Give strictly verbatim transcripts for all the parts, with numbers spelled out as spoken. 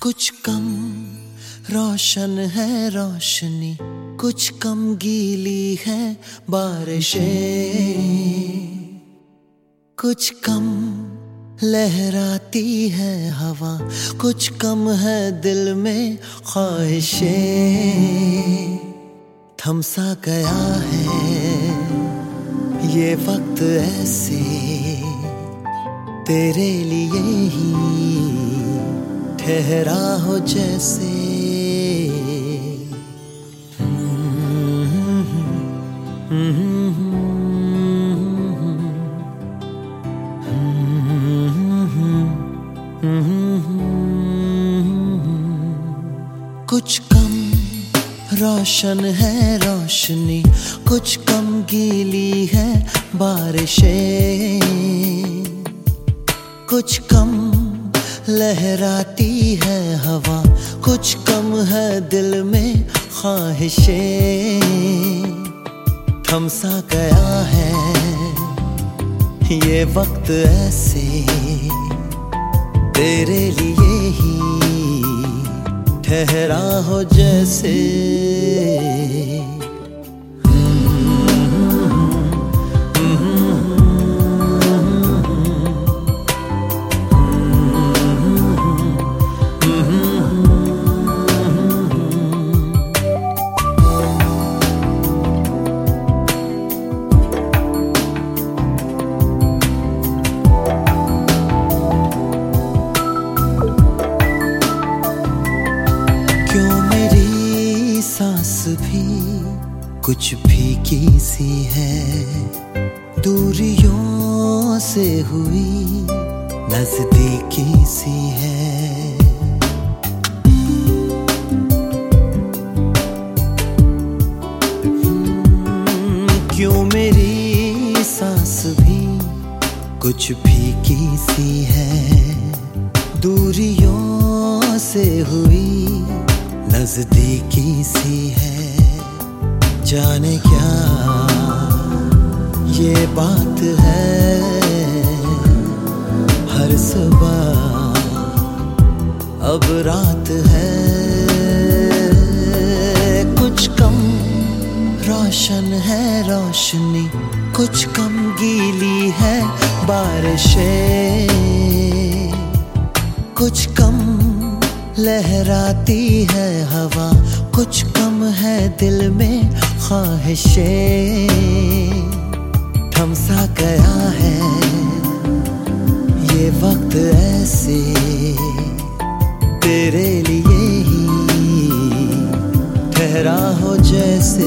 कुछ कम रोशन है रोशनी, कुछ कम गीली है बारिशें, कुछ कम लहराती है हवा, कुछ कम है दिल में ख्वाहिशें। थमसा गया है ये वक्त ऐसे, तेरे लिए ही ठहरा हो जैसे। कुछ कम रोशन है रोशनी, कुछ कम गीली है बारिशें, कुछ कम लहराती है हवा, कुछ कम है दिल में ख्वाहिशें। थमसा गया है ये वक्त ऐसे, तेरे लिए ही ठहरा हो जैसे। क्यों मेरी सांस भी कुछ फीकी सी है, दूरियों से हुई नजदीकी सी है। क्यों मेरी सांस भी कुछ फीकी सी है, दूरियों से हुई नजदीकी सी है। जाने क्या ये बात है, हर सुबह अब रात है। कुछ कम रोशन है रोशनी, कुछ कम गीली है बारिशें, कुछ कम लहराती है हवा, कुछ कम है दिल में ख्वाहिशें। थमसा गया है ये वक्त ऐसे, तेरे लिए ही ठहरा हो जैसे।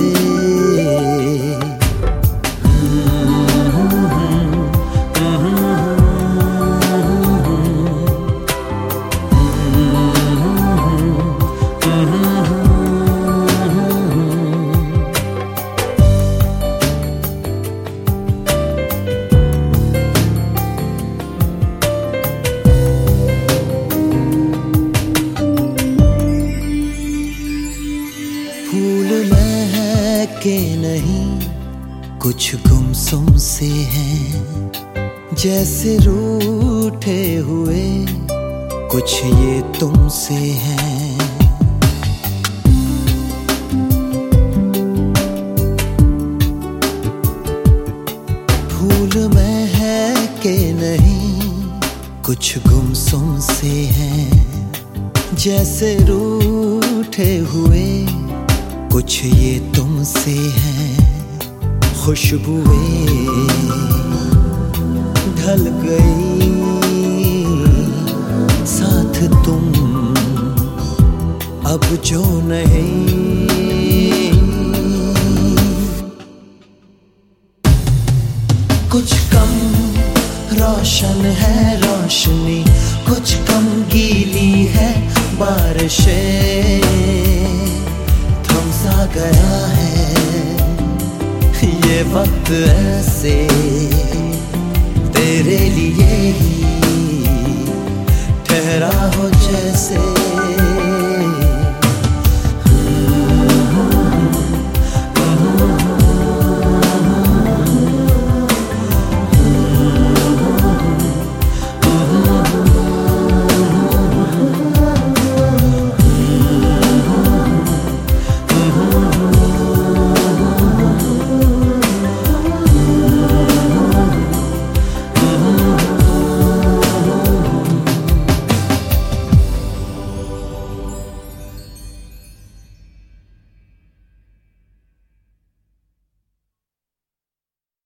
फूल महके नहीं कुछ गुमसुम से हैं, जैसे रूठे हुए कुछ ये तुमसे हैं। फूल महके नहीं कुछ गुमसुम से हैं, जैसे रूठे हुए कुछ ये तुमसे हैं। खुशबुएं ढल गई साथ तुम अब जो नहीं। कुछ कम रोशन है रोशनी, कुछ कम गीली है बारिशें। थमसा गया है ये वक्त ऐसे, तेरे लिए ही